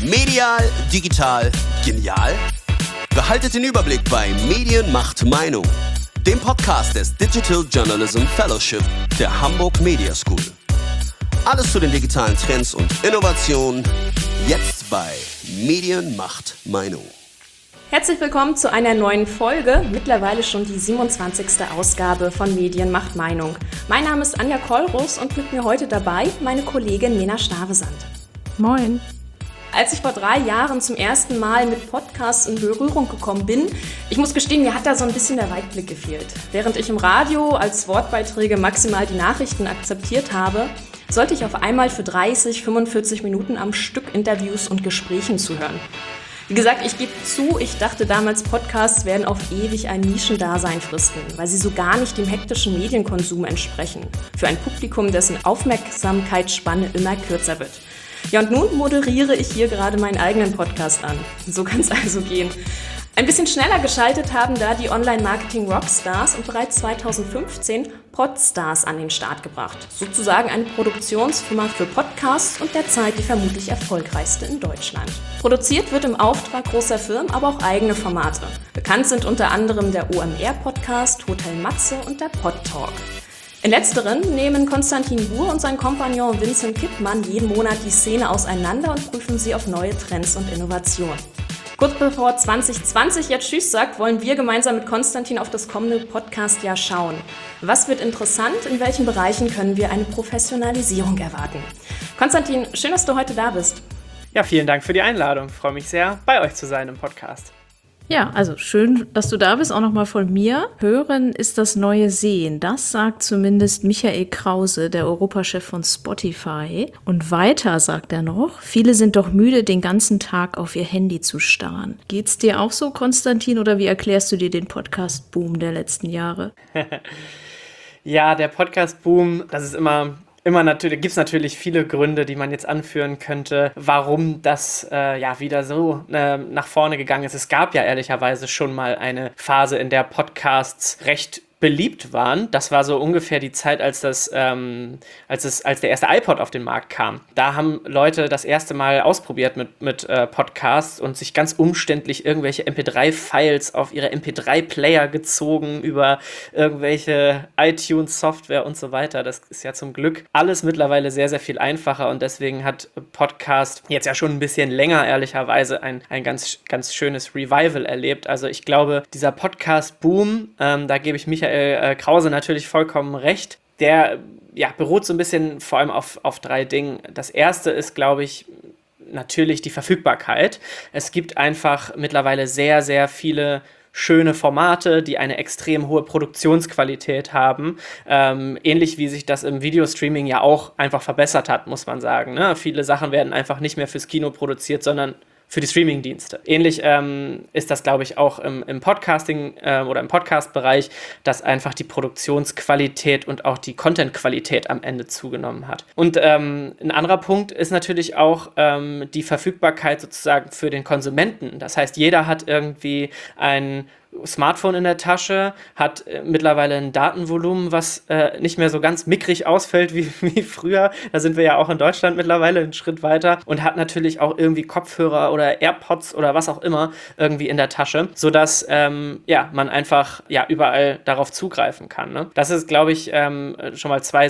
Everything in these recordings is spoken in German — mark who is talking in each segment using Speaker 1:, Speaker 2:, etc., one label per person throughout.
Speaker 1: Medial, digital, genial? Behaltet den Überblick bei Medien macht Meinung, dem Podcast des Digital Journalism Fellowship der Hamburg Media School. Alles zu den digitalen Trends und Innovationen, jetzt bei Medien macht Meinung.
Speaker 2: Herzlich willkommen zu einer neuen Folge, mittlerweile schon die 27. Ausgabe von Medien macht Meinung. Mein Name ist Anja Kollrus und mit mir heute dabei meine Kollegin Mena Stavesand.
Speaker 3: Moin.
Speaker 2: Als ich vor 3 Jahren zum ersten Mal mit Podcasts in Berührung gekommen bin, ich muss gestehen, mir hat da so ein bisschen der Weitblick gefehlt. Während ich im Radio als Wortbeiträge maximal die Nachrichten akzeptiert habe, sollte ich auf einmal für 30, 45 Minuten am Stück Interviews und Gesprächen zuhören. Wie gesagt, ich gebe zu, ich dachte damals, Podcasts werden auf ewig ein Nischendasein fristen, weil sie so gar nicht dem hektischen Medienkonsum entsprechen. Für ein Publikum, dessen Aufmerksamkeitsspanne immer kürzer wird. Ja, und nun moderiere ich hier gerade meinen eigenen Podcast an. So kann es also gehen. Ein bisschen schneller geschaltet haben da die Online-Marketing-Rockstars und bereits 2015 Podstars an den Start gebracht. Sozusagen eine Produktionsfirma für Podcasts und derzeit die vermutlich erfolgreichste in Deutschland. Produziert wird im Auftrag großer Firmen, aber auch eigene Formate. Bekannt sind unter anderem der OMR-Podcast, Hotel Matze und der Podtalk. In letzteren nehmen Konstantin Buhr und sein Kompagnon Vincent Kippmann jeden Monat die Szene auseinander und prüfen sie auf neue Trends und Innovationen. Kurz bevor 2020 jetzt Tschüss sagt, wollen wir gemeinsam mit Konstantin auf das kommende Podcast-Jahr schauen. Was wird interessant? In welchen Bereichen können wir eine Professionalisierung erwarten? Konstantin, schön, dass du heute da bist.
Speaker 4: Ja, vielen Dank für die Einladung. Ich freue mich sehr, bei euch zu sein im Podcast.
Speaker 3: Ja, also schön, dass du da bist, auch nochmal von mir. Hören ist das neue Sehen. Das sagt zumindest Michael Krause, der Europachef von Spotify. Und weiter sagt er noch, viele sind doch müde, den ganzen Tag auf ihr Handy zu starren. Geht's dir auch so, Konstantin, oder wie erklärst du dir den Podcast-Boom der letzten Jahre?
Speaker 4: Ja, der Podcast-Boom, das ist immer natürlich, gibt es natürlich viele Gründe, die man jetzt anführen könnte, warum das wieder so nach vorne gegangen ist. Es gab ja ehrlicherweise schon mal eine Phase, in der Podcasts recht beliebt waren. Das war so ungefähr die Zeit, als der erste iPod auf den Markt kam. Da haben Leute das erste Mal ausprobiert mit Podcasts und sich ganz umständlich irgendwelche MP3-Files auf ihre MP3-Player gezogen über irgendwelche iTunes-Software und so weiter. Das ist ja zum Glück alles mittlerweile sehr, sehr viel einfacher und deswegen hat Podcast jetzt ja schon ein bisschen länger ehrlicherweise ein ganz, ganz schönes Revival erlebt. Also ich glaube, dieser Podcast-Boom, da gebe ich Michael Krause natürlich vollkommen recht. Der beruht so ein bisschen vor allem auf 3 Dingen. Das erste ist, glaube ich, natürlich die Verfügbarkeit. Es gibt einfach mittlerweile sehr, sehr viele schöne Formate, die eine extrem hohe Produktionsqualität haben. Ähnlich wie sich das im Videostreaming ja auch einfach verbessert hat, muss man sagen. Ne? Viele Sachen werden einfach nicht mehr fürs Kino produziert, sondern für die Streaming-Dienste. Ähnlich ist das, glaube ich, auch im Podcasting oder im Podcast-Bereich, dass einfach die Produktionsqualität und auch die Content-Qualität am Ende zugenommen hat. Und ein anderer Punkt ist natürlich auch die Verfügbarkeit sozusagen für den Konsumenten. Das heißt, jeder hat irgendwie ein Smartphone in der Tasche, hat mittlerweile ein Datenvolumen, was nicht mehr so ganz mickrig ausfällt wie früher. Da sind wir ja auch in Deutschland mittlerweile einen Schritt weiter und hat natürlich auch irgendwie Kopfhörer oder AirPods oder was auch immer irgendwie in der Tasche, sodass man einfach überall darauf zugreifen kann. Ne? Das ist, glaube ich, schon mal zwei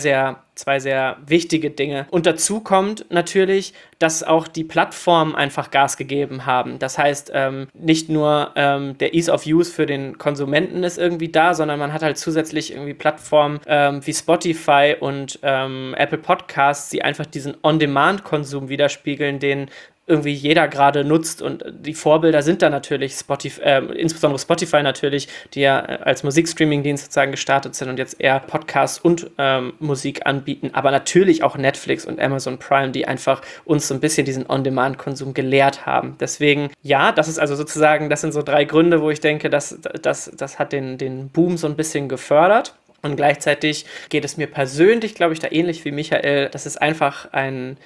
Speaker 4: sehr wichtige Dinge. Und dazu kommt natürlich, dass auch die Plattformen einfach Gas gegeben haben. Das heißt, nicht nur der Ease of Use für den Konsumenten ist irgendwie da, sondern man hat halt zusätzlich irgendwie Plattformen wie Spotify und Apple Podcasts, die einfach diesen On-Demand-Konsum widerspiegeln, den irgendwie jeder gerade nutzt und die Vorbilder sind da natürlich insbesondere Spotify natürlich, die ja als Musikstreaming-Dienst sozusagen gestartet sind und jetzt eher Podcasts und Musik anbieten, aber natürlich auch Netflix und Amazon Prime, die einfach uns so ein bisschen diesen On-Demand-Konsum gelehrt haben. Deswegen, das ist also sozusagen, das sind so 3 Gründe, wo ich denke, das hat den Boom so ein bisschen gefördert. Und gleichzeitig geht es mir persönlich, glaube ich, da ähnlich wie Michael, das ist einfach ein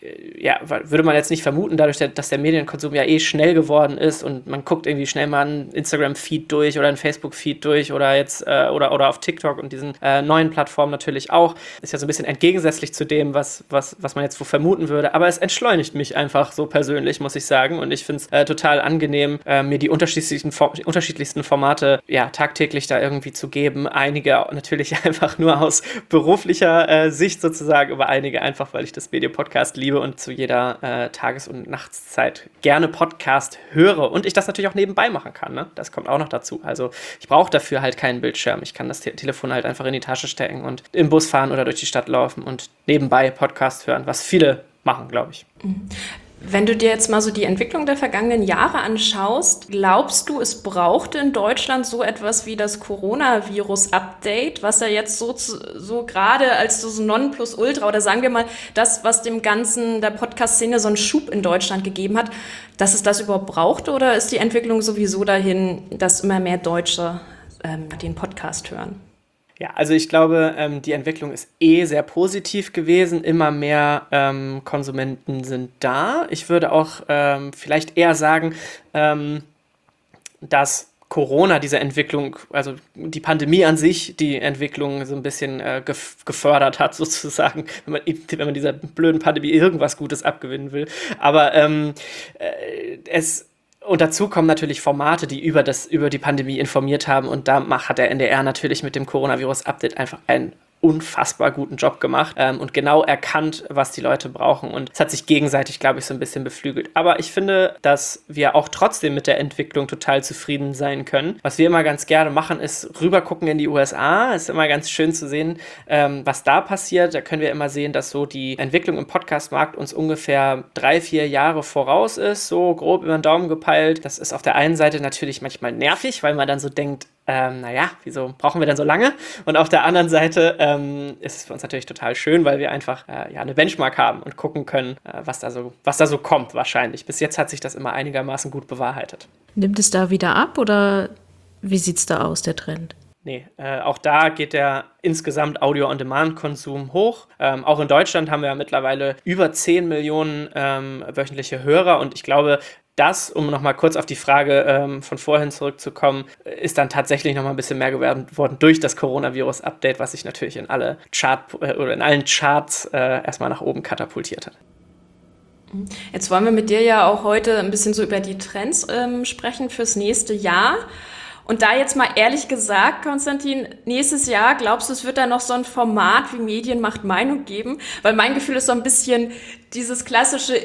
Speaker 4: würde man jetzt nicht vermuten, dadurch, dass der Medienkonsum ja schnell geworden ist und man guckt irgendwie schnell mal einen Instagram-Feed durch oder einen Facebook-Feed durch oder jetzt oder auf TikTok und diesen neuen Plattformen natürlich auch. Ist ja so ein bisschen entgegensätzlich zu dem, was man jetzt so vermuten würde. Aber es entschleunigt mich einfach so persönlich, muss ich sagen. Und ich finde es total angenehm, mir die unterschiedlichsten Formate tagtäglich da irgendwie zu geben. Einige natürlich einfach nur aus beruflicher Sicht sozusagen, aber einige einfach, weil ich das Medienpodcast liebe und zu jeder Tages- und Nachtszeit gerne Podcast höre und ich das natürlich auch nebenbei machen kann. Ne? Das kommt auch noch dazu. Also ich brauche dafür halt keinen Bildschirm. Ich kann das Telefon halt einfach in die Tasche stecken und im Bus fahren oder durch die Stadt laufen und nebenbei Podcast hören, was viele machen, glaube ich.
Speaker 2: Wenn du dir jetzt mal so die Entwicklung der vergangenen Jahre anschaust, glaubst du, es brauchte in Deutschland so etwas wie das Coronavirus-Update, was ja jetzt so gerade als so Nonplusultra oder sagen wir mal das, was dem Ganzen der Podcast-Szene so einen Schub in Deutschland gegeben hat, dass es das überhaupt brauchte, oder ist die Entwicklung sowieso dahin, dass immer mehr Deutsche den Podcast hören?
Speaker 4: Ja, also ich glaube, die Entwicklung ist sehr positiv gewesen. Immer mehr Konsumenten sind da. Ich würde auch vielleicht eher sagen, dass Corona diese Entwicklung, also die Pandemie an sich, die Entwicklung so ein bisschen gefördert hat, sozusagen, wenn man dieser blöden Pandemie irgendwas Gutes abgewinnen will. Aber und dazu kommen natürlich Formate, die über die Pandemie informiert haben. Und da hat der NDR natürlich mit dem Coronavirus-Update einfach einen unfassbar guten Job gemacht und genau erkannt, was die Leute brauchen. Und es hat sich gegenseitig, glaube ich, so ein bisschen beflügelt. Aber ich finde, dass wir auch trotzdem mit der Entwicklung total zufrieden sein können. Was wir immer ganz gerne machen, ist rübergucken in die USA. Es ist immer ganz schön zu sehen, was da passiert. Da können wir immer sehen, dass so die Entwicklung im Podcast-Markt uns ungefähr 3-4 Jahre voraus ist, so grob über den Daumen gepeilt. Das ist auf der einen Seite natürlich manchmal nervig, weil man dann so denkt, wieso brauchen wir denn so lange? Und auf der anderen Seite ist es für uns natürlich total schön, weil wir einfach eine Benchmark haben und gucken können, was da so kommt wahrscheinlich. Bis jetzt hat sich das immer einigermaßen gut bewahrheitet.
Speaker 3: Nimmt es da wieder ab oder wie sieht es da aus, der Trend?
Speaker 4: Nee, auch da geht der insgesamt Audio-on-Demand-Konsum hoch. Auch in Deutschland haben wir ja mittlerweile über 10 Millionen wöchentliche Hörer und ich glaube, das, um nochmal kurz auf die Frage von vorhin zurückzukommen, ist dann tatsächlich nochmal ein bisschen mehr geworden durch das Coronavirus-Update, was sich natürlich in allen Charts erstmal nach oben katapultiert hat.
Speaker 2: Jetzt wollen wir mit dir ja auch heute ein bisschen so über die Trends sprechen fürs nächste Jahr. Und da jetzt mal ehrlich gesagt, Konstantin, nächstes Jahr, glaubst du, es wird da noch so ein Format wie Medien macht Meinung geben? Weil mein Gefühl ist so ein bisschen, diese klassische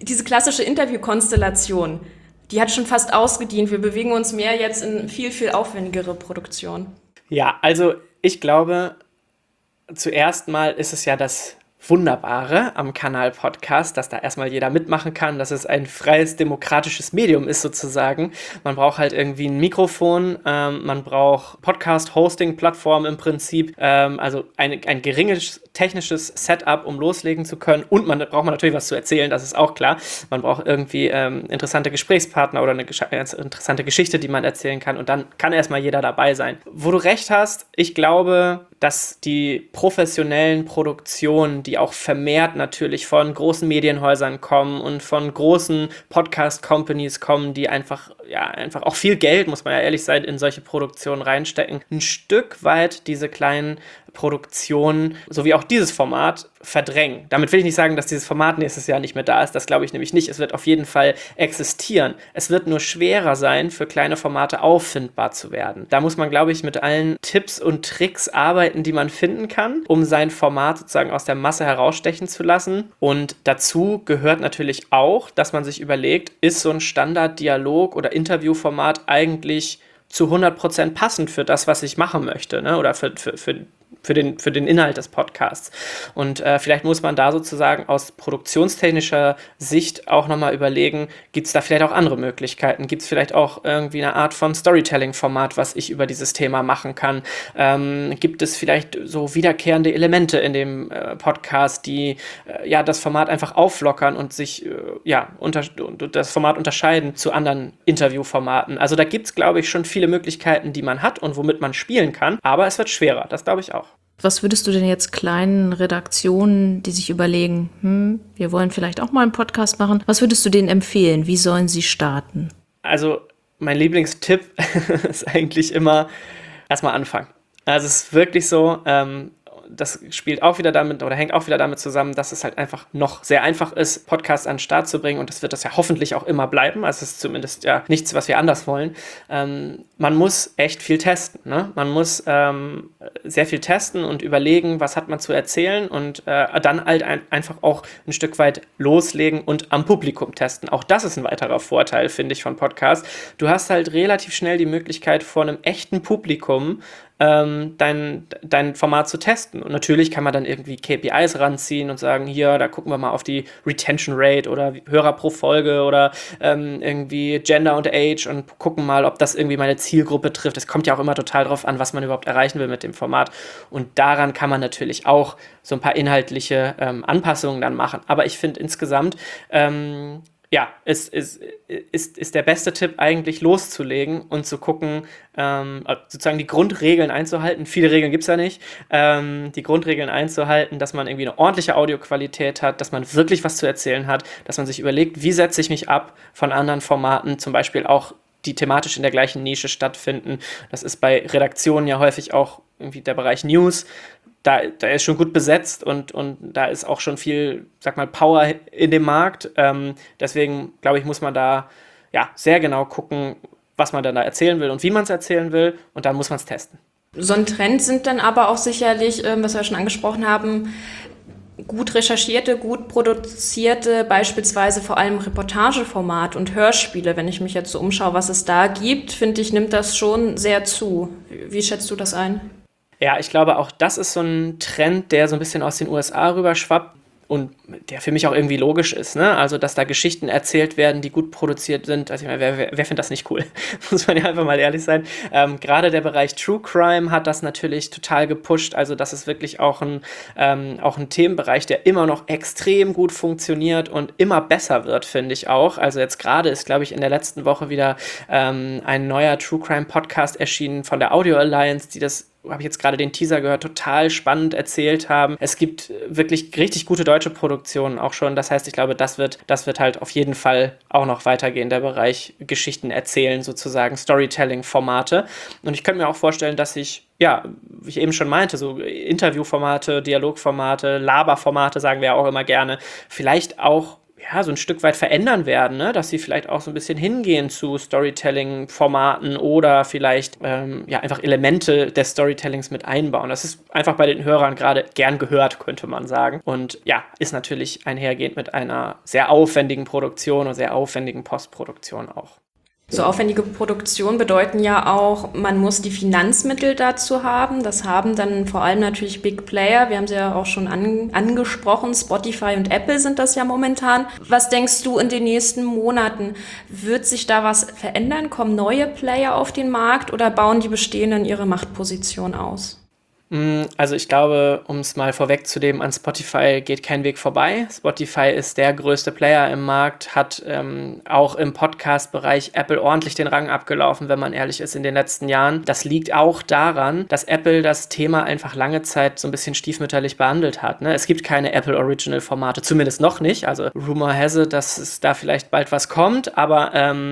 Speaker 2: Interviewkonstellation, die hat schon fast ausgedient. Wir bewegen uns mehr jetzt in viel, viel aufwendigere Produktion.
Speaker 4: Ja, also ich glaube, zuerst mal ist es ja das Wunderbare am Kanal-Podcast, dass da erstmal jeder mitmachen kann, dass es ein freies, demokratisches Medium ist sozusagen. Man braucht halt irgendwie ein Mikrofon, man braucht Podcast-Hosting-Plattformen im Prinzip, also ein geringes technisches Setup, um loslegen zu können, und braucht man natürlich was zu erzählen, das ist auch klar. Man braucht irgendwie interessante Gesprächspartner oder eine interessante Geschichte, die man erzählen kann, und dann kann erstmal jeder dabei sein. Wo du recht hast, ich glaube, dass die professionellen Produktionen, die auch vermehrt natürlich von großen Medienhäusern kommen und von großen Podcast-Companies kommen, die einfach auch viel Geld, muss man ja ehrlich sein, in solche Produktionen reinstecken, ein Stück weit diese kleinen Produktionen, sowie auch dieses Format, verdrängen. Damit will ich nicht sagen, dass dieses Format nächstes Jahr nicht mehr da ist. Das glaube ich nämlich nicht. Es wird auf jeden Fall existieren. Es wird nur schwerer sein, für kleine Formate auffindbar zu werden. Da muss man, glaube ich, mit allen Tipps und Tricks arbeiten, die man finden kann, um sein Format sozusagen aus der Masse herausstechen zu lassen. Und dazu gehört natürlich auch, dass man sich überlegt, ist so ein Standarddialog- oder Interviewformat eigentlich zu 100% passend für das, was ich machen möchte, ne? Oder für den Inhalt des Podcasts. Und vielleicht muss man da sozusagen aus produktionstechnischer Sicht auch nochmal überlegen, gibt es da vielleicht auch andere Möglichkeiten? Gibt es vielleicht auch irgendwie eine Art von Storytelling-Format, was ich über dieses Thema machen kann? Gibt es vielleicht so wiederkehrende Elemente in dem Podcast, die das Format einfach auflockern und sich das Format unterscheiden zu anderen Interviewformaten? Also da gibt es, glaube ich, schon viele Möglichkeiten, die man hat und womit man spielen kann, aber es wird schwerer, das glaube ich auch.
Speaker 3: Was würdest du denn jetzt kleinen Redaktionen, die sich überlegen, wir wollen vielleicht auch mal einen Podcast machen, was würdest du denen empfehlen? Wie sollen sie starten?
Speaker 4: Also mein Lieblingstipp ist eigentlich immer erstmal anfangen. Also es ist wirklich so, das spielt auch wieder damit oder hängt auch wieder damit zusammen, dass es halt einfach noch sehr einfach ist, Podcasts an den Start zu bringen, und das wird das ja hoffentlich auch immer bleiben. Also es ist zumindest ja nichts, was wir anders wollen. Man muss echt viel testen, ne? Man muss sehr viel testen und überlegen, was hat man zu erzählen, und dann halt einfach auch ein Stück weit loslegen und am Publikum testen. Auch das ist ein weiterer Vorteil, finde ich, von Podcasts. Du hast halt relativ schnell die Möglichkeit, vor einem echten Publikum dein Format zu testen. Und natürlich kann man dann irgendwie KPIs ranziehen und sagen, hier, da gucken wir mal auf die Retention Rate oder Hörer pro Folge oder irgendwie Gender und Age und gucken mal, ob das irgendwie meine Zielgruppe trifft. Es kommt ja auch immer total drauf an, was man überhaupt erreichen will mit dem Format. Und daran kann man natürlich auch so ein paar inhaltliche Anpassungen dann machen. Aber ich finde insgesamt, ist der beste Tipp eigentlich loszulegen und zu gucken, sozusagen die Grundregeln einzuhalten. Viele Regeln gibt es ja nicht. Die Grundregeln einzuhalten, dass man irgendwie eine ordentliche Audioqualität hat, dass man wirklich was zu erzählen hat, dass man sich überlegt, wie setze ich mich ab von anderen Formaten, zum Beispiel auch die thematisch in der gleichen Nische stattfinden. Das ist bei Redaktionen ja häufig auch irgendwie der Bereich News. Da ist schon gut besetzt und da ist auch schon viel, sag mal, Power in dem Markt. Deswegen, glaube ich, muss man da sehr genau gucken, was man dann da erzählen will und wie man es erzählen will, und dann muss man es testen.
Speaker 2: So ein Trend sind dann aber auch sicherlich, was wir schon angesprochen haben, gut recherchierte, gut produzierte, beispielsweise vor allem Reportageformat und Hörspiele. Wenn ich mich jetzt so umschaue, was es da gibt, finde ich, nimmt das schon sehr zu. Wie schätzt du das ein?
Speaker 4: Ja, ich glaube, auch das ist so ein Trend, der so ein bisschen aus den USA rüberschwappt und der für mich auch irgendwie logisch ist, ne? Also, dass da Geschichten erzählt werden, die gut produziert sind. Also, ich meine, wer findet das nicht cool? Muss man ja einfach mal ehrlich sein. Gerade der Bereich True Crime hat das natürlich total gepusht. Also, das ist wirklich auch ein Themenbereich, der immer noch extrem gut funktioniert und immer besser wird, finde ich auch. Also, jetzt gerade ist, glaube ich, in der letzten Woche wieder ein neuer True Crime Podcast erschienen von der Audio Alliance, die das, habe ich jetzt gerade den Teaser gehört, total spannend erzählt haben. Es gibt wirklich richtig gute deutsche Produktionen auch schon. Das heißt, ich glaube, das wird halt auf jeden Fall auch noch weitergehen, der Bereich Geschichten erzählen, sozusagen Storytelling-Formate. Und ich könnte mir auch vorstellen, dass ich, wie ich eben schon meinte, so Interviewformate, Dialogformate, Laberformate, sagen wir ja auch immer gerne, vielleicht auch so ein Stück weit verändern werden, ne? Dass sie vielleicht auch so ein bisschen hingehen zu Storytelling-Formaten oder vielleicht einfach Elemente des Storytellings mit einbauen. Das ist einfach bei den Hörern gerade gern gehört, könnte man sagen. Und ist natürlich einhergehend mit einer sehr aufwendigen Produktion und sehr aufwendigen Postproduktion auch.
Speaker 2: So aufwendige Produktionen bedeuten ja auch, man muss die Finanzmittel dazu haben. Das haben dann vor allem natürlich Big Player. Wir haben sie ja auch schon angesprochen. Spotify und Apple sind das ja momentan. Was denkst du in den nächsten Monaten? Wird sich da was verändern? Kommen neue Player auf den Markt oder bauen die bestehenden ihre Machtposition aus?
Speaker 4: Also ich glaube, um es mal vorwegzunehmen, an Spotify geht kein Weg vorbei. Spotify ist der größte Player im Markt, hat auch im Podcast-Bereich Apple ordentlich den Rang abgelaufen, wenn man ehrlich ist, in den letzten Jahren. Das liegt auch daran, dass Apple das Thema einfach lange Zeit so ein bisschen stiefmütterlich behandelt hat, ne? Es gibt keine Apple-Original-Formate, zumindest noch nicht. Also Rumor has it, dass es da vielleicht bald was kommt, aber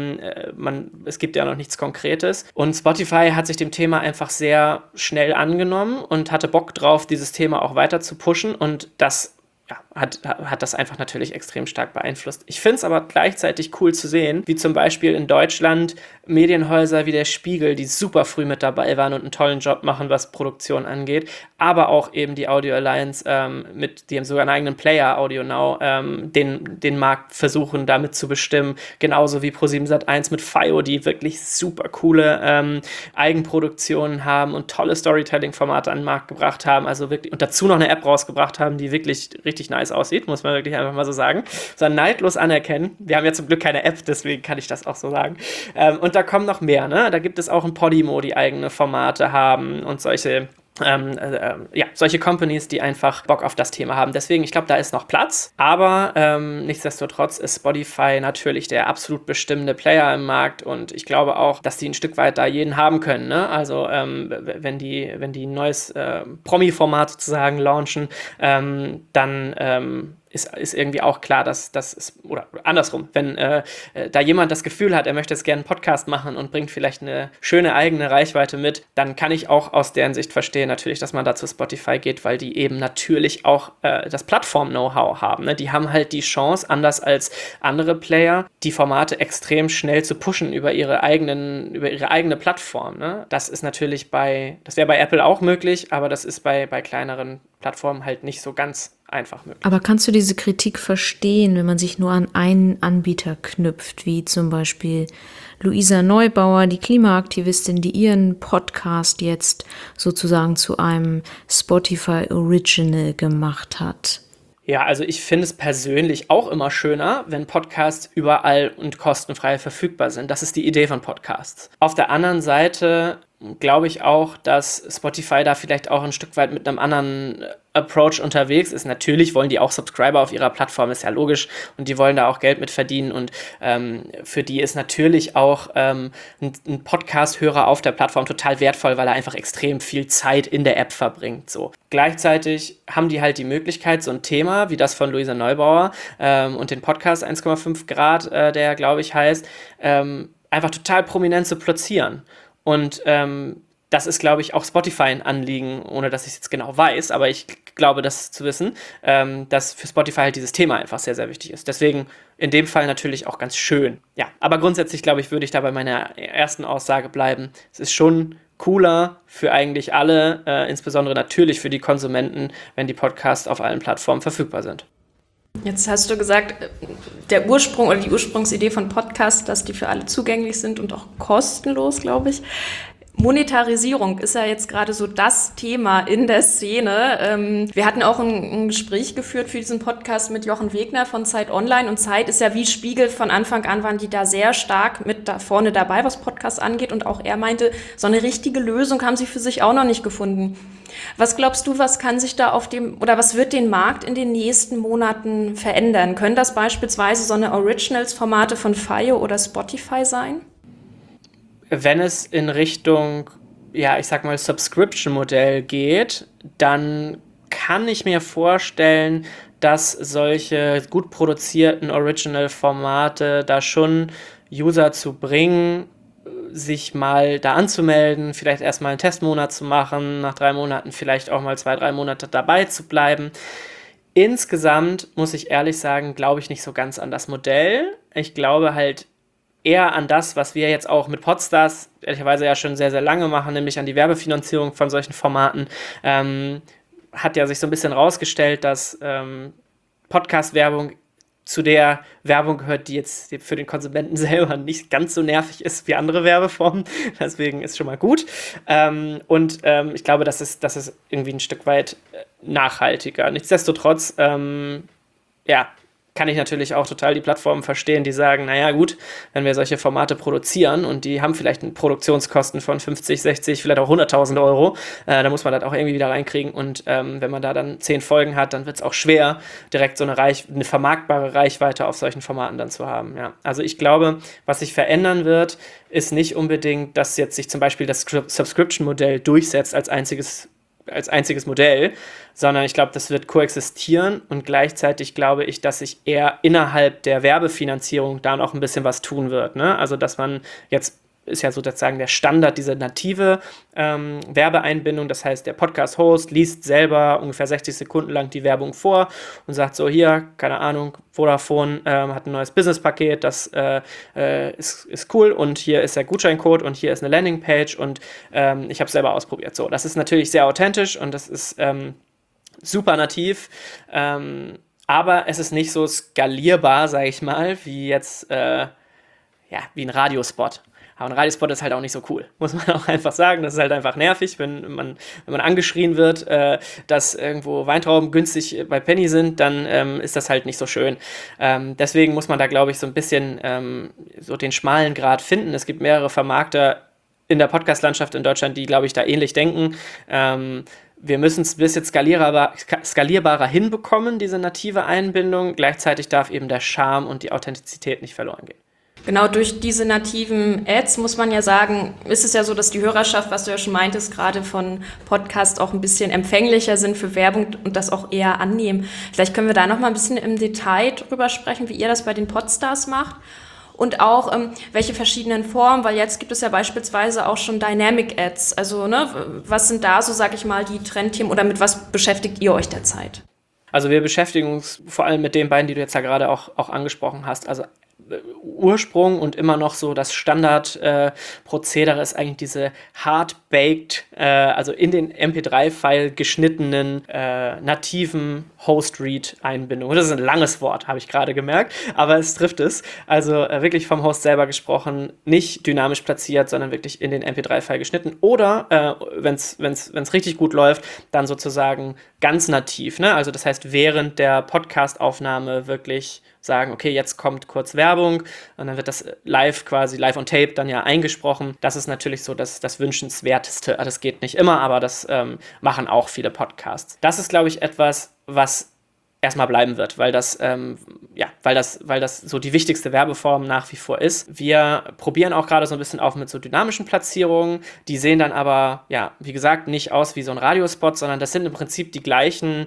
Speaker 4: es gibt ja noch nichts Konkretes. Und Spotify hat sich dem Thema einfach sehr schnell angenommen und hatte Bock drauf, dieses Thema auch weiter zu pushen, und das hat das einfach natürlich extrem stark beeinflusst. Ich finde es aber gleichzeitig cool zu sehen, wie zum Beispiel in Deutschland Medienhäuser wie der Spiegel, die super früh mit dabei waren und einen tollen Job machen, was Produktion angeht, aber auch eben die Audio Alliance die haben sogar einen eigenen Player, Audio Now, den Markt versuchen damit zu bestimmen, genauso wie Pro7 Sat.1 mit FIO, die wirklich super coole Eigenproduktionen haben und tolle Storytelling-Formate an den Markt gebracht haben, also wirklich, und dazu noch eine App rausgebracht haben, die wirklich richtig nice aussieht, muss man wirklich einfach mal so sagen. So neidlos anerkennen. Wir haben ja zum Glück keine App, deswegen kann ich das auch so sagen. Und da kommen noch mehr, ne? Da gibt es auch ein Podimo, die eigene Formate haben und solche solche Companies, die einfach Bock auf das Thema haben. Deswegen, ich glaube, da ist noch Platz, aber nichtsdestotrotz ist Spotify natürlich der absolut bestimmende Player im Markt und ich glaube auch, dass die ein Stück weit da jeden haben können. Ne? Also wenn die ein neues Promi-Format sozusagen launchen, dann ist irgendwie auch klar, dass das ist, oder andersrum, wenn da jemand das Gefühl hat, er möchte jetzt gerne einen Podcast machen und bringt vielleicht eine schöne eigene Reichweite mit, dann kann ich auch aus deren Sicht verstehen natürlich, dass man da zu Spotify geht, weil die eben natürlich auch das Plattform-Know-how haben. Ne? Die haben halt die Chance, anders als andere Player, die Formate extrem schnell zu pushen über ihre eigene Plattform. Ne? Das ist natürlich das wäre bei Apple auch möglich, aber das ist bei kleineren Plattformen halt nicht so ganz einfach möglich.
Speaker 3: Aber kannst du diese Kritik verstehen, wenn man sich nur an einen Anbieter knüpft, wie zum Beispiel Luisa Neubauer, die Klimaaktivistin, die ihren Podcast jetzt sozusagen zu einem Spotify Original gemacht hat?
Speaker 4: Ja, also ich finde es persönlich auch immer schöner, wenn Podcasts überall und kostenfrei verfügbar sind. Das ist die Idee von Podcasts. Auf der anderen Seite glaube ich auch, dass Spotify da vielleicht auch ein Stück weit mit einem anderen Approach unterwegs ist. Natürlich wollen die auch Subscriber auf ihrer Plattform, ist ja logisch, und die wollen da auch Geld mit verdienen und für die ist natürlich auch ein Podcast-Hörer auf der Plattform total wertvoll, weil er einfach extrem viel Zeit in der App verbringt. So. Gleichzeitig haben die halt die Möglichkeit, so ein Thema wie das von Luisa Neubauer und den Podcast 1,5 Grad, der glaube ich heißt, einfach total prominent zu platzieren. Und das ist, glaube ich, auch Spotify ein Anliegen, ohne dass ich es jetzt genau weiß, aber ich glaube, das zu wissen, dass für Spotify halt dieses Thema einfach sehr, sehr wichtig ist. Deswegen in dem Fall natürlich auch ganz schön. Ja, aber grundsätzlich, glaube ich, würde ich da bei meiner ersten Aussage bleiben. Es ist schon cooler für eigentlich alle, insbesondere natürlich für die Konsumenten, wenn die Podcasts auf allen Plattformen verfügbar sind.
Speaker 2: Jetzt hast du gesagt, der Ursprung oder die Ursprungsidee von Podcasts, dass die für alle zugänglich sind und auch kostenlos, glaube ich. Monetarisierung ist ja jetzt gerade so das Thema in der Szene. Wir hatten auch ein Gespräch geführt für diesen Podcast mit Jochen Wegner von Zeit Online und Zeit ist ja wie Spiegel, von Anfang an waren die da sehr stark mit da vorne dabei, was Podcasts angeht und auch er meinte, so eine richtige Lösung haben sie für sich auch noch nicht gefunden. Was glaubst du, was kann sich da was wird den Markt in den nächsten Monaten verändern? Können das beispielsweise so eine Originals-Formate von FIO oder Spotify sein?
Speaker 4: Wenn es in Richtung, ja, ich sag mal, Subscription-Modell geht, dann kann ich mir vorstellen, dass solche gut produzierten Original-Formate da schon User zu bringen, sich mal da anzumelden, vielleicht erstmal einen Testmonat zu machen, nach 3 Monaten vielleicht auch mal 2-3 Monate dabei zu bleiben. Insgesamt, muss ich ehrlich sagen, glaube ich nicht so ganz an das Modell. Ich glaube halt eher an das, was wir jetzt auch mit Podstars ehrlicherweise ja schon sehr, sehr lange machen, nämlich an die Werbefinanzierung von solchen Formaten. Hat ja sich so ein bisschen rausgestellt, dass Podcast-Werbung zu der Werbung gehört, die jetzt für den Konsumenten selber nicht ganz so nervig ist wie andere Werbeformen. Deswegen ist schon mal gut. Ich glaube, das ist irgendwie ein Stück weit nachhaltiger. Nichtsdestotrotz, kann ich natürlich auch total die Plattformen verstehen, die sagen, naja gut, wenn wir solche Formate produzieren und die haben vielleicht Produktionskosten von 50, 60, vielleicht auch 100.000 Euro, da muss man das auch irgendwie wieder reinkriegen und wenn man da dann 10 Folgen hat, dann wird es auch schwer, direkt so eine vermarktbare Reichweite auf solchen Formaten dann zu haben. Ja. Also ich glaube, was sich verändern wird, ist nicht unbedingt, dass jetzt sich zum Beispiel das Subscription-Modell durchsetzt als einziges Modell, sondern ich glaube, das wird koexistieren und gleichzeitig glaube ich, dass sich eher innerhalb der Werbefinanzierung da noch ein bisschen was tun wird. Ne? Also, dass man jetzt ist ja sozusagen der Standard, diese native Werbeeinbindung. Das heißt, der Podcast-Host liest selber ungefähr 60 Sekunden lang die Werbung vor und sagt so, hier, keine Ahnung, Vodafone hat ein neues Business-Paket, das ist cool und hier ist der Gutscheincode und hier ist eine Landingpage und ich habe es selber ausprobiert. So, das ist natürlich sehr authentisch und das ist super nativ, aber es ist nicht so skalierbar, sage ich mal, wie jetzt wie ein Radiospot. Aber ein Radiospot ist halt auch nicht so cool, muss man auch einfach sagen. Das ist halt einfach nervig, wenn man angeschrien wird, dass irgendwo Weintrauben günstig bei Penny sind, dann ist das halt nicht so schön. Deswegen muss man da, glaube ich, so ein bisschen so den schmalen Grat finden. Es gibt mehrere Vermarkter in der Podcast-Landschaft in Deutschland, die, glaube ich, da ähnlich denken. Wir müssen es ein bisschen skalierbarer hinbekommen, diese native Einbindung. Gleichzeitig darf eben der Charme und die Authentizität nicht verloren gehen.
Speaker 2: Genau, durch diese nativen Ads muss man ja sagen, ist es ja so, dass die Hörerschaft, was du ja schon meintest, gerade von Podcasts auch ein bisschen empfänglicher sind für Werbung und das auch eher annehmen. Vielleicht können wir da noch mal ein bisschen im Detail drüber sprechen, wie ihr das bei den Podstars macht. Und auch, welche verschiedenen Formen, weil jetzt gibt es ja beispielsweise auch schon Dynamic Ads. Also, ne, was sind da so, sag ich mal, die Trendthemen oder mit was beschäftigt ihr euch derzeit?
Speaker 4: Also wir beschäftigen uns vor allem mit den beiden, die du jetzt ja gerade auch angesprochen hast. Also Ursprung und immer noch so das Standardprozedere ist eigentlich diese hard-baked, also in den MP3-File geschnittenen nativen Host-Read-Einbindung. Das ist ein langes Wort, habe ich gerade gemerkt, aber es trifft es. Also wirklich vom Host selber gesprochen, nicht dynamisch platziert, sondern wirklich in den MP3-File geschnitten. Oder, wenn es richtig gut läuft, dann sozusagen ganz nativ. Ne? Also das heißt, während der Podcast-Aufnahme wirklich sagen, okay, jetzt kommt kurz Werbung und dann wird das live on tape dann ja eingesprochen. Das ist natürlich so das Wünschenswerteste. Das geht nicht immer, aber das machen auch viele Podcasts. Das ist, glaube ich, etwas, was erstmal bleiben wird, weil das so die wichtigste Werbeform nach wie vor ist. Wir probieren auch gerade so ein bisschen auf mit so dynamischen Platzierungen. Die sehen dann aber, ja, wie gesagt, nicht aus wie so ein Radiospot, sondern das sind im Prinzip die gleiche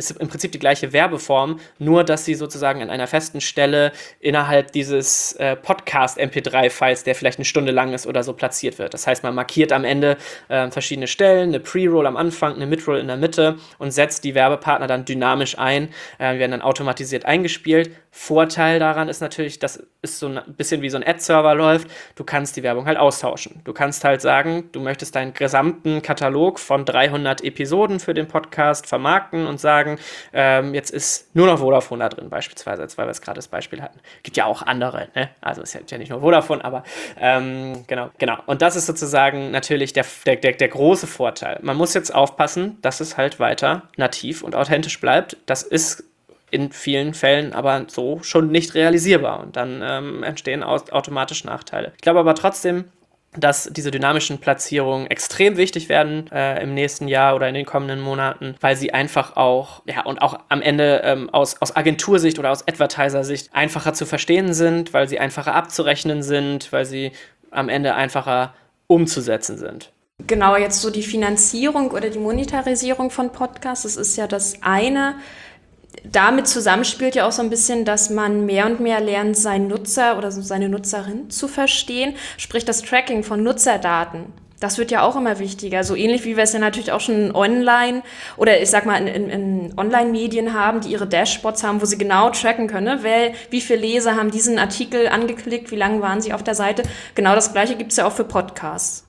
Speaker 4: Werbeform, nur dass sie sozusagen an einer festen Stelle innerhalb dieses Podcast-MP3-Files, der vielleicht eine Stunde lang ist oder so, platziert wird. Das heißt, man markiert am Ende verschiedene Stellen, eine Pre-Roll am Anfang, eine Mid-Roll in der Mitte und setzt die Werbepartner dann dynamisch ein, werden dann automatisiert eingespielt. Vorteil daran ist natürlich, dass es so ein bisschen wie so ein Ad-Server läuft. Du kannst die Werbung halt austauschen. Du kannst halt sagen, du möchtest deinen gesamten Katalog von 300 Episoden für den Podcast vermarkten und sagen, jetzt ist nur noch Vodafone da drin, beispielsweise, als weil wir es gerade das Beispiel hatten. Gibt ja auch andere, ne? Also es ist ja nicht nur Vodafone, aber genau. Und das ist sozusagen natürlich der große Vorteil. Man muss jetzt aufpassen, dass es halt weiter nativ und authentisch bleibt. Das ist in vielen Fällen aber so schon nicht realisierbar und dann entstehen automatisch Nachteile. Ich glaube aber trotzdem, dass diese dynamischen Platzierungen extrem wichtig werden im nächsten Jahr oder in den kommenden Monaten, weil sie einfach auch, ja, und auch am Ende aus Agentursicht oder aus Advertiser-Sicht einfacher zu verstehen sind, weil sie einfacher abzurechnen sind, weil sie am Ende einfacher umzusetzen sind.
Speaker 2: Genau, jetzt so die Finanzierung oder die Monetarisierung von Podcasts, das ist ja das eine. Damit zusammenspielt ja auch so ein bisschen, dass man mehr und mehr lernt, seinen Nutzer oder seine Nutzerin zu verstehen. Sprich, das Tracking von Nutzerdaten. Das wird ja auch immer wichtiger. So ähnlich wie wir es ja natürlich auch schon online oder ich sag mal in Online-Medien haben, die ihre Dashboards haben, wo sie genau tracken können, ne? Wie viele Leser haben diesen Artikel angeklickt, wie lange waren sie auf der Seite. Genau das Gleiche gibt es ja auch für Podcasts.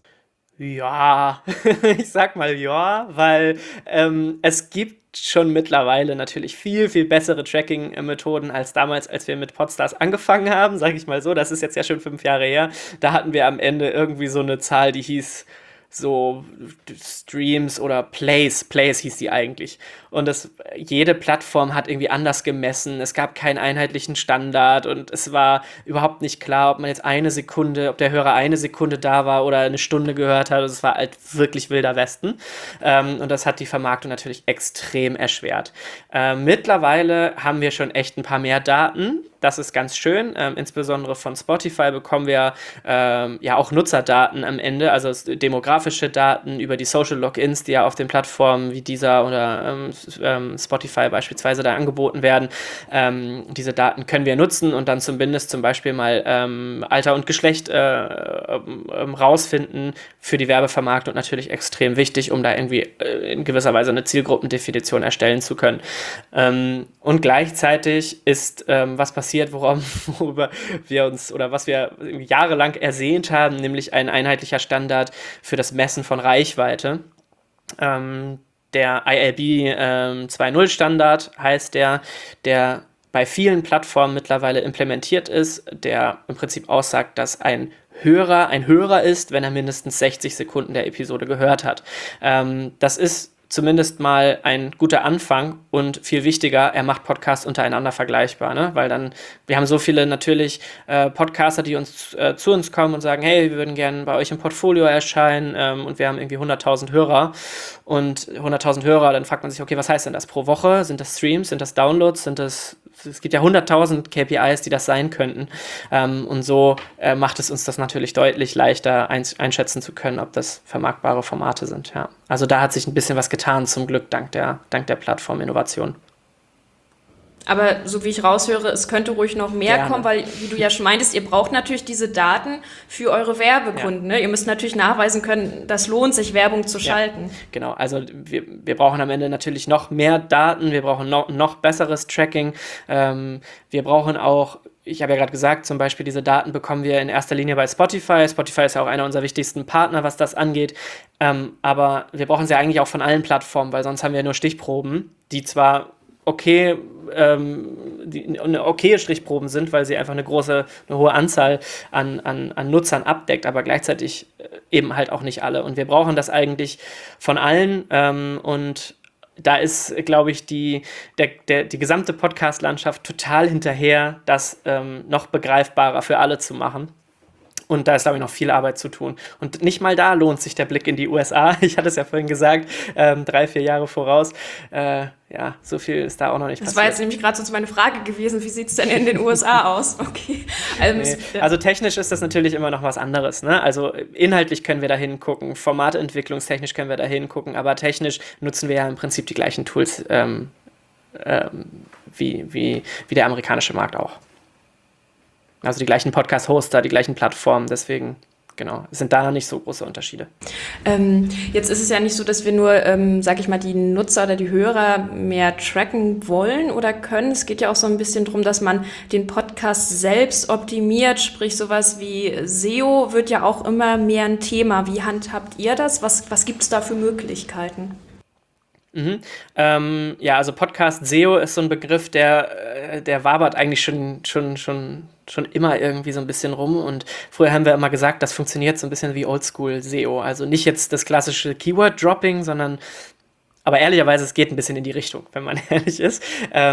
Speaker 4: Ja, ich sag mal ja, weil es gibt schon mittlerweile natürlich viel, viel bessere Tracking-Methoden als damals, als wir mit Podstars angefangen haben, sage ich mal so. Das ist jetzt ja schon 5 Jahre her. Da hatten wir am Ende irgendwie so eine Zahl, die hieß so Streams oder Plays hieß die eigentlich. Und jede Plattform hat irgendwie anders gemessen. Es gab keinen einheitlichen Standard und es war überhaupt nicht klar, ob man jetzt ob der Hörer 1 Sekunde da war oder eine Stunde gehört hat. Es war halt wirklich wilder Westen. Und das hat die Vermarktung natürlich extrem erschwert. Mittlerweile haben wir schon echt ein paar mehr Daten. Das ist ganz schön. Insbesondere von Spotify bekommen wir ja auch Nutzerdaten am Ende, also demografische Daten über die Social Logins, die ja auf den Plattformen wie dieser oder Spotify beispielsweise da angeboten werden. Diese Daten können wir nutzen und dann zumindest zum Beispiel mal Alter und Geschlecht rausfinden für die Werbevermarktung natürlich extrem wichtig, um da irgendwie in gewisser Weise eine Zielgruppendefinition erstellen zu können. Und gleichzeitig ist was passiert, worüber wir uns oder was wir jahrelang ersehnt haben, nämlich ein einheitlicher Standard für das Messen von Reichweite. Der IAB 2.0 Standard heißt der bei vielen Plattformen mittlerweile implementiert ist, der im Prinzip aussagt, dass ein Hörer ist, wenn er mindestens 60 Sekunden der Episode gehört hat. Das ist zumindest mal ein guter Anfang und viel wichtiger, er macht Podcasts untereinander vergleichbar, ne? Weil dann, wir haben so viele natürlich Podcaster, die zu uns kommen und sagen, hey, wir würden gerne bei euch im Portfolio erscheinen und wir haben irgendwie 100.000 Hörer und 100.000 Hörer, dann fragt man sich, okay, was heißt denn das pro Woche? Sind das Streams, sind das Downloads, es gibt ja 100.000 KPIs, die das sein könnten und so macht es uns das natürlich deutlich leichter einschätzen zu können, ob das vermarktbare Formate sind, ja. Also da hat sich ein bisschen was getan, zum Glück, dank der Plattform-Innovation.
Speaker 2: Aber so wie ich raushöre, es könnte ruhig noch mehr
Speaker 4: Gerne.
Speaker 2: kommen, weil, wie du ja schon meintest, ihr braucht natürlich diese Daten für eure Werbekunden. Ne? Ihr müsst natürlich nachweisen können, das lohnt sich, Werbung zu schalten.
Speaker 4: Genau, also wir brauchen am Ende natürlich noch mehr Daten, wir brauchen noch besseres Tracking, wir brauchen auch, ich habe ja gerade gesagt, zum Beispiel diese Daten bekommen wir in erster Linie bei Spotify. Spotify ist ja auch einer unserer wichtigsten Partner, was das angeht. Aber wir brauchen sie eigentlich auch von allen Plattformen, weil sonst haben wir nur Stichproben, die zwar eine okaye Stichproben sind, weil sie einfach eine hohe Anzahl an Nutzern abdeckt, aber gleichzeitig eben halt auch nicht alle. Und wir brauchen das eigentlich von allen und da ist, glaube ich, die gesamte Podcast-Landschaft total hinterher, das noch begreifbarer für alle zu machen. Und da ist, glaube ich, noch viel Arbeit zu tun. Und nicht mal da lohnt sich der Blick in die USA. Ich hatte es ja vorhin gesagt, 3-4 Jahre voraus. Ja, so viel ist da auch noch nicht passiert.
Speaker 2: Das war jetzt nämlich gerade sonst meine Frage gewesen. Wie sieht es denn in den USA aus? Okay.
Speaker 4: Also technisch ist das natürlich immer noch was anderes. Ne? Also inhaltlich können wir da hingucken, formatentwicklungstechnisch können wir da hingucken, aber technisch nutzen wir ja im Prinzip die gleichen Tools wie der amerikanische Markt auch. Also die gleichen Podcast-Hoster, die gleichen Plattformen, deswegen, genau, es sind da nicht so große Unterschiede.
Speaker 2: Jetzt ist es ja nicht so, dass wir nur, sag ich mal, die Nutzer oder die Hörer mehr tracken wollen oder können. Es geht ja auch so ein bisschen darum, dass man den Podcast selbst optimiert, sprich sowas wie SEO wird ja auch immer mehr ein Thema. Wie handhabt ihr das? Was gibt es da für Möglichkeiten?
Speaker 4: Ja, also Podcast SEO ist so ein Begriff, der wabert eigentlich schon immer irgendwie so ein bisschen rum und früher haben wir immer gesagt, das funktioniert so ein bisschen wie Oldschool SEO, also nicht jetzt das klassische Keyword-Dropping, aber ehrlicherweise, es geht ein bisschen in die Richtung, wenn man ehrlich ist.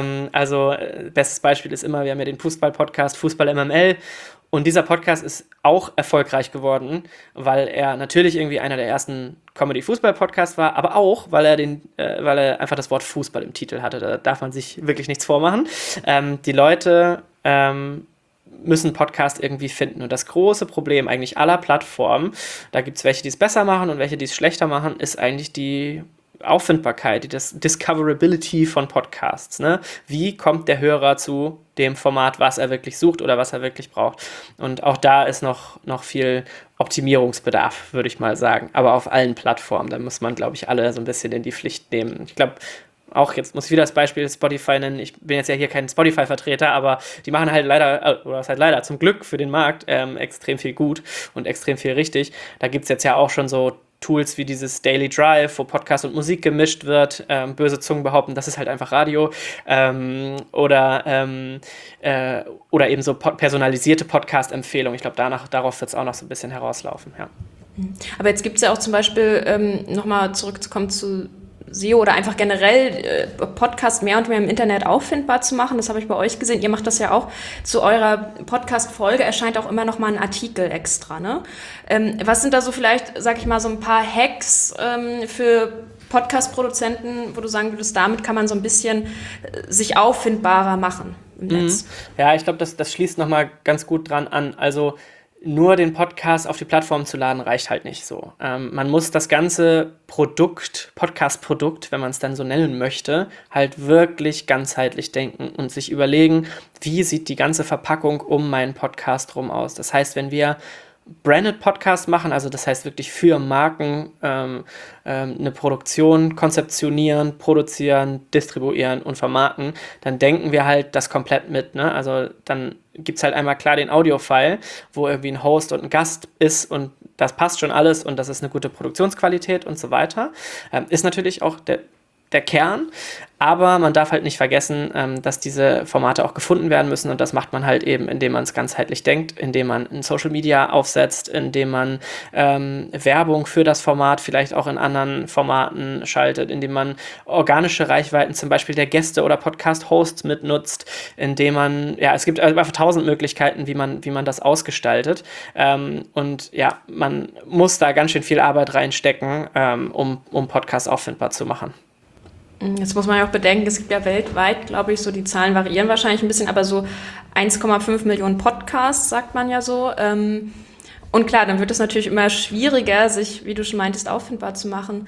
Speaker 4: Bestes Beispiel ist immer, wir haben ja den Fußball-Podcast Fußball MML und dieser Podcast ist auch erfolgreich geworden, weil er natürlich irgendwie einer der ersten Comedy-Fußball-Podcasts war, aber auch, weil er einfach das Wort Fußball im Titel hatte. Da darf man sich wirklich nichts vormachen. Die Leute müssen Podcast irgendwie finden. Und das große Problem eigentlich aller Plattformen, da gibt es welche, die es besser machen und welche, die es schlechter machen, ist eigentlich die Auffindbarkeit, die Discoverability von Podcasts. Ne? Wie kommt der Hörer zu dem Format, was er wirklich sucht oder was er wirklich braucht? Und auch da ist noch viel Optimierungsbedarf, würde ich mal sagen. Aber auf allen Plattformen, da muss man, glaube ich, alle so ein bisschen in die Pflicht nehmen. Ich glaube, auch jetzt muss ich wieder das Beispiel Spotify nennen. Ich bin jetzt ja hier kein Spotify-Vertreter, aber die machen halt leider zum Glück für den Markt extrem viel gut und extrem viel richtig. Da gibt es jetzt ja auch schon so Tools wie dieses Daily Drive, wo Podcast und Musik gemischt wird. Böse Zungen behaupten, das ist halt einfach Radio. Oder eben so personalisierte Podcast-Empfehlungen. Ich glaube, darauf wird es auch noch so ein bisschen herauslaufen. Ja.
Speaker 2: Aber jetzt gibt es ja auch zum Beispiel, nochmal zurückzukommen zu SEO oder einfach generell Podcast mehr und mehr im Internet auffindbar zu machen. Das habe ich bei euch gesehen. Ihr macht das ja auch. Zu eurer Podcast-Folge erscheint auch immer noch mal ein Artikel extra. Ne? Was sind da so vielleicht, sag ich mal, so ein paar Hacks für Podcast-Produzenten, wo du sagen würdest, damit kann man so ein bisschen sich auffindbarer machen im Netz?
Speaker 4: Ja, ich glaube, das schließt noch mal ganz gut dran an. Also nur den Podcast auf die Plattform zu laden, reicht halt nicht so. Man muss das ganze Podcast-Produkt, wenn man es dann so nennen möchte, halt wirklich ganzheitlich denken und sich überlegen, wie sieht die ganze Verpackung um meinen Podcast rum aus. Das heißt, wenn wir Branded Podcast machen, also das heißt wirklich für Marken eine Produktion konzeptionieren, produzieren, distribuieren und vermarkten, dann denken wir halt das komplett mit. Ne? Also dann gibt es halt einmal klar den Audio-File, wo irgendwie ein Host und ein Gast ist und das passt schon alles und das ist eine gute Produktionsqualität und so weiter. Ist natürlich auch der Kern. Aber man darf halt nicht vergessen, dass diese Formate auch gefunden werden müssen und das macht man halt eben, indem man es ganzheitlich denkt, indem man in Social Media aufsetzt, indem man Werbung für das Format vielleicht auch in anderen Formaten schaltet, indem man organische Reichweiten zum Beispiel der Gäste oder Podcast-Hosts mitnutzt, indem man, ja, es gibt einfach 1000 Möglichkeiten, wie man das ausgestaltet und ja, man muss da ganz schön viel Arbeit reinstecken, um Podcasts auffindbar zu machen.
Speaker 2: Jetzt muss man ja auch bedenken, es gibt ja weltweit, glaube ich, so die Zahlen variieren wahrscheinlich ein bisschen, aber so 1,5 Millionen Podcasts, sagt man ja so. Und klar, dann wird es natürlich immer schwieriger, sich, wie du schon meintest, auffindbar zu machen.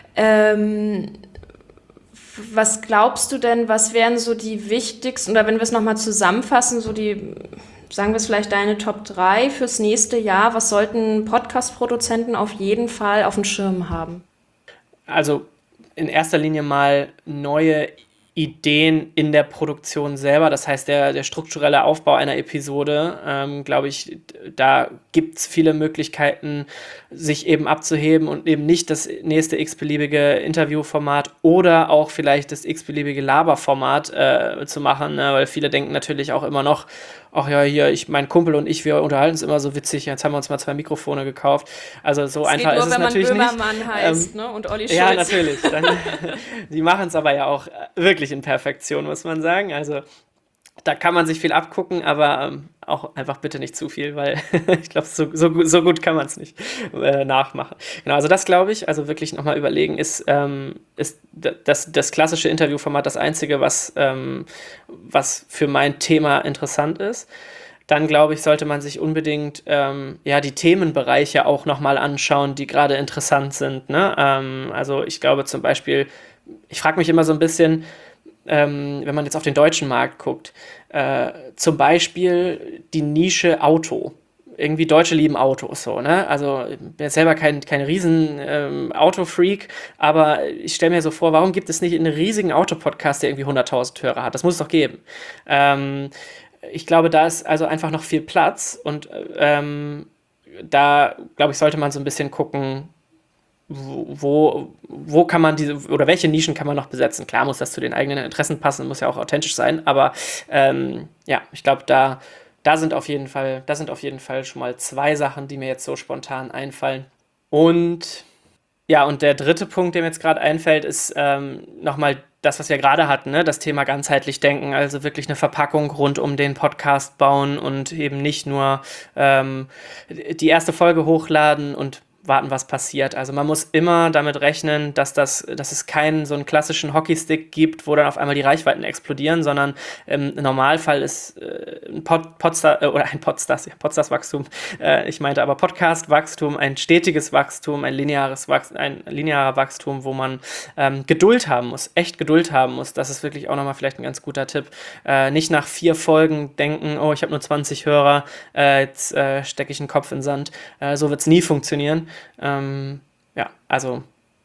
Speaker 2: Was glaubst du denn, was wären so die wichtigsten, oder wenn wir es nochmal zusammenfassen, so die, sagen wir es vielleicht deine Top 3 fürs nächste Jahr, was sollten Podcast-Produzenten auf jeden Fall auf dem Schirm haben?
Speaker 4: Also in erster Linie mal neue Ideen in der Produktion selber, das heißt der strukturelle Aufbau einer Episode, glaube ich, da gibt es viele Möglichkeiten, sich eben abzuheben und eben nicht das nächste x-beliebige Interviewformat oder auch vielleicht das x-beliebige Laberformat zu machen, ne? Weil viele denken natürlich auch immer noch, ach ja, hier, mein Kumpel und ich, wir unterhalten uns immer so witzig, jetzt haben wir uns mal 2 Mikrofone gekauft. Also so das einfach ist es natürlich nicht.
Speaker 2: Wenn man Böhmermann heißt, ne? Und Olli Schulz.
Speaker 4: Ja, natürlich. Die machen es aber ja auch wirklich in Perfektion, muss man sagen. Also da kann man sich viel abgucken, aber auch einfach bitte nicht zu viel, weil ich glaube, so gut kann man es nicht nachmachen. Genau, also das glaube ich, also wirklich nochmal überlegen, ist das klassische Interviewformat das Einzige, was für mein Thema interessant ist. Dann, glaube ich, sollte man sich unbedingt die Themenbereiche auch nochmal anschauen, die gerade interessant sind. Ne? Also ich glaube zum Beispiel, ich frage mich immer so ein bisschen, wenn man jetzt auf den deutschen Markt guckt, zum Beispiel die Nische Auto. Irgendwie Deutsche lieben Autos, so, ne? Also ich bin jetzt selber kein riesen Autofreak, aber ich stelle mir so vor, warum gibt es nicht einen riesigen Autopodcast, der irgendwie 100.000 Hörer hat? Das muss es doch geben. Ich glaube, da ist also einfach noch viel Platz und da, glaube ich, sollte man so ein bisschen gucken, wo kann man oder welche Nischen kann man noch besetzen? Klar muss das zu den eigenen Interessen passen, muss ja auch authentisch sein, aber ich glaube, da sind auf jeden Fall schon mal 2 Sachen, die mir jetzt so spontan einfallen. Und der dritte Punkt, der mir jetzt gerade einfällt, ist nochmal das, was wir gerade hatten, ne? Das Thema ganzheitlich denken, also wirklich eine Verpackung rund um den Podcast bauen und eben nicht nur die erste Folge hochladen und warten, was passiert. Also man muss immer damit rechnen, dass es keinen so einen klassischen Hockeystick gibt, wo dann auf einmal die Reichweiten explodieren, sondern im Normalfall ist ein Podstars-Wachstum, ich meinte aber Podcast-Wachstum, ein stetiges Wachstum, ein linearer Wachstum, wo man Geduld haben muss, echt Geduld haben muss. Das ist wirklich auch nochmal vielleicht ein ganz guter Tipp. Nicht nach 4 Folgen denken, oh, ich habe nur 20 Hörer, jetzt stecke ich einen Kopf in den Sand. So wird es nie funktionieren. Also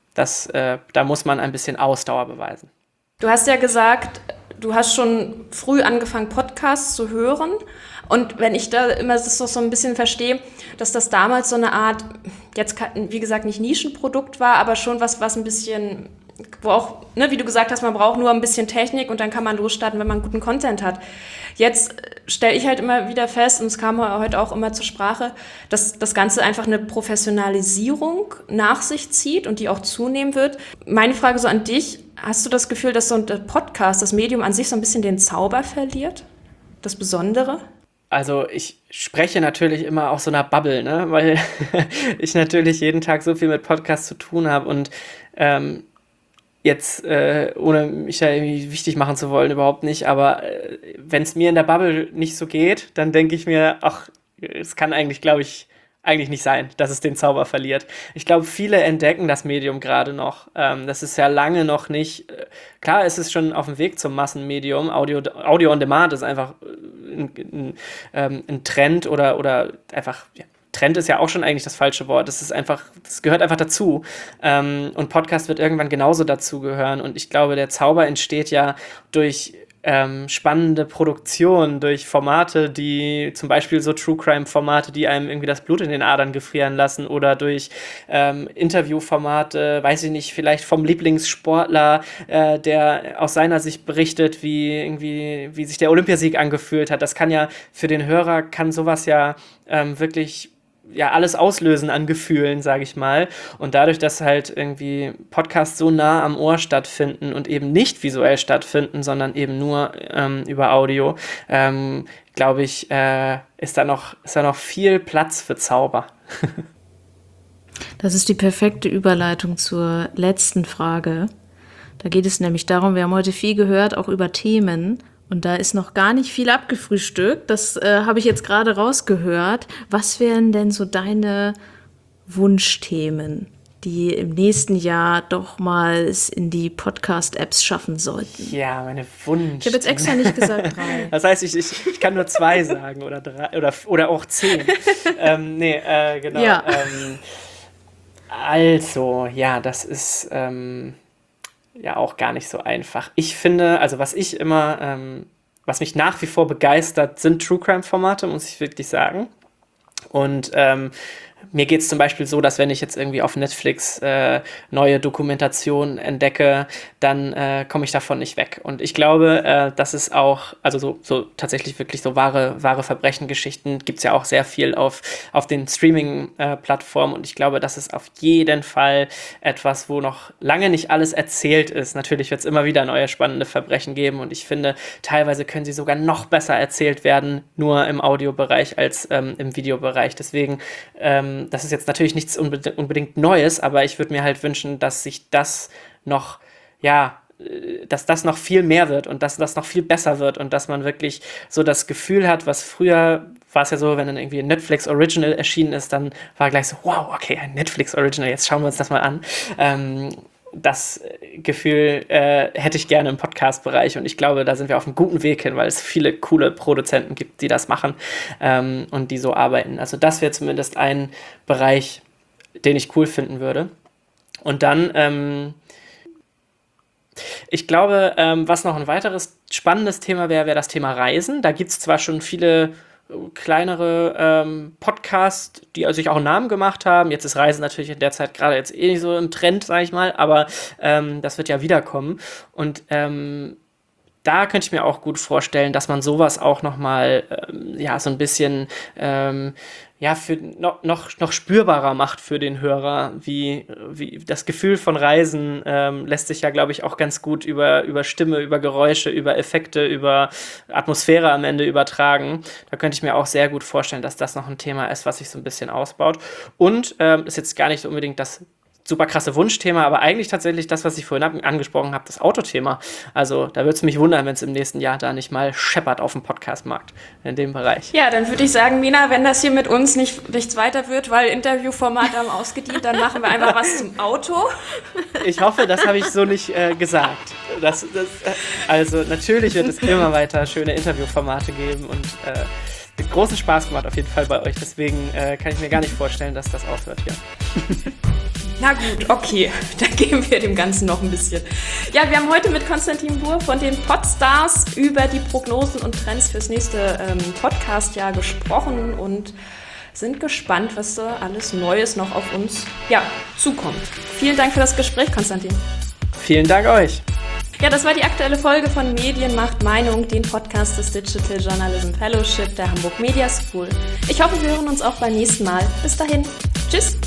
Speaker 4: da muss man ein bisschen Ausdauer beweisen.
Speaker 2: Du hast ja gesagt, du hast schon früh angefangen, Podcasts zu hören. Und wenn ich da immer das so ein bisschen verstehe, dass das damals so eine Art, jetzt wie gesagt nicht Nischenprodukt war, aber schon was ein bisschen, wo auch, ne, wie du gesagt hast, man braucht nur ein bisschen Technik und dann kann man losstarten, wenn man guten Content hat. Jetzt stelle ich halt immer wieder fest, und es kam heute auch immer zur Sprache, dass das Ganze einfach eine Professionalisierung nach sich zieht und die auch zunehmen wird. Meine Frage so an dich, hast du das Gefühl, dass so ein Podcast, das Medium an sich so ein bisschen den Zauber verliert? Das Besondere?
Speaker 4: Also ich spreche natürlich immer aus so einer Bubble, ne? Weil ich natürlich jeden Tag so viel mit Podcasts zu tun habe und jetzt, ohne mich da irgendwie wichtig machen zu wollen, überhaupt nicht, aber wenn es mir in der Bubble nicht so geht, dann denke ich mir, ach, es kann eigentlich, glaube ich, eigentlich nicht sein, dass es den Zauber verliert. Ich glaube, viele entdecken das Medium gerade noch. Das ist ja lange noch nicht, klar, es ist schon auf dem Weg zum Massenmedium. Audio on Demand ist einfach ein Trend oder einfach, ja, Trend ist ja auch schon eigentlich das falsche Wort. Das gehört einfach dazu. Und Podcast wird irgendwann genauso dazugehören. Und ich glaube, der Zauber entsteht ja durch spannende Produktion, durch Formate, die zum Beispiel so True-Crime-Formate, die einem irgendwie das Blut in den Adern gefrieren lassen, oder durch Interviewformate, weiß ich nicht, vielleicht vom Lieblingssportler, der aus seiner Sicht berichtet, wie sich der Olympiasieg angefühlt hat. Das kann ja für den Hörer, kann sowas ja wirklich alles auslösen an Gefühlen, sage ich mal. Und dadurch, dass halt irgendwie Podcasts so nah am Ohr stattfinden und eben nicht visuell stattfinden, sondern eben nur über Audio, glaube ich, ist da noch viel Platz für Zauber.
Speaker 3: Das ist die perfekte Überleitung zur letzten Frage. Da geht es nämlich darum, wir haben heute viel gehört, auch über Themen. Und da ist noch gar nicht viel abgefrühstückt. Das habe ich jetzt gerade rausgehört. Was wären denn so deine Wunschthemen, die im nächsten Jahr doch mal es in die Podcast-Apps schaffen sollten?
Speaker 4: Ja, meine Wunsch.
Speaker 3: Ich habe jetzt extra nicht gesagt 3.
Speaker 4: Das heißt, ich kann nur 2 sagen oder 3 oder auch 10. Genau.
Speaker 3: Ja.
Speaker 4: Also, ja, das ist auch gar nicht so einfach. Ich finde, also was mich nach wie vor begeistert, sind True-Crime-Formate, muss ich wirklich sagen. Und mir geht es zum Beispiel so, dass wenn ich jetzt irgendwie auf Netflix neue Dokumentationen entdecke, dann komme ich davon nicht weg. Und ich glaube, dass es auch, also so tatsächlich wirklich so wahre Verbrechengeschichten gibt es ja auch sehr viel auf den Streaming-Plattformen. Und ich glaube, das ist auf jeden Fall etwas, wo noch lange nicht alles erzählt ist. Natürlich wird es immer wieder neue spannende Verbrechen geben. Und ich finde, teilweise können sie sogar noch besser erzählt werden, nur im Audiobereich als im Videobereich. Deswegen das ist jetzt natürlich nichts unbedingt Neues, aber ich würde mir halt wünschen, dass sich das noch, dass das noch viel mehr wird und dass das noch viel besser wird und dass man wirklich so das Gefühl hat, was früher war es ja so, wenn dann irgendwie ein Netflix Original erschienen ist, dann war gleich so, wow, okay, ein Netflix Original, jetzt schauen wir uns das mal an. Das Gefühl hätte ich gerne im Podcast-Bereich und ich glaube, da sind wir auf einem guten Weg hin, weil es viele coole Produzenten gibt, die das machen und die so arbeiten. Also das wäre zumindest ein Bereich, den ich cool finden würde. Und dann, ich glaube, was noch ein weiteres spannendes Thema wäre das Thema Reisen. Da gibt es zwar schon viele kleinere Podcasts, die sich auch einen Namen gemacht haben. Jetzt ist Reisen natürlich in der Zeit gerade jetzt nicht so im Trend, sage ich mal, aber das wird ja wiederkommen. Und da könnte ich mir auch gut vorstellen, dass man sowas auch nochmal so ein bisschen für noch spürbarer macht für den Hörer, wie das Gefühl von Reisen lässt sich ja, glaube ich, auch ganz gut über Stimme, über Geräusche, über Effekte, über Atmosphäre am Ende übertragen. Da könnte ich mir auch sehr gut vorstellen, dass das noch ein Thema ist, was sich so ein bisschen ausbaut. Und ist jetzt gar nicht unbedingt das super krasse Wunschthema, aber eigentlich tatsächlich das, was ich vorhin angesprochen habe, das Autothema. Also da würde es mich wundern, wenn es im nächsten Jahr da nicht mal scheppert auf dem Podcast-Markt in dem Bereich.
Speaker 2: Ja, dann würde ich sagen, Mina, wenn das hier mit uns nichts weiter wird, weil Interviewformate haben ausgedient, dann machen wir einfach was zum Auto.
Speaker 4: Ich hoffe, das habe ich so nicht gesagt. Also natürlich wird es immer weiter schöne Interviewformate geben und mit großen Spaß gemacht auf jeden Fall bei euch. Deswegen kann ich mir gar nicht vorstellen, dass das aufhört hier.
Speaker 2: Na gut, okay, dann geben wir dem Ganzen noch ein bisschen. Ja, wir haben heute mit Konstantin Buhr von den Podstars über die Prognosen und Trends fürs nächste Podcast-Jahr gesprochen und sind gespannt, was da alles Neues noch auf uns zukommt. Vielen Dank für das Gespräch, Konstantin.
Speaker 4: Vielen Dank euch.
Speaker 2: Ja, das war die aktuelle Folge von Medien macht Meinung, den Podcast des Digital Journalism Fellowship der Hamburg Media School. Ich hoffe, wir hören uns auch beim nächsten Mal. Bis dahin. Tschüss.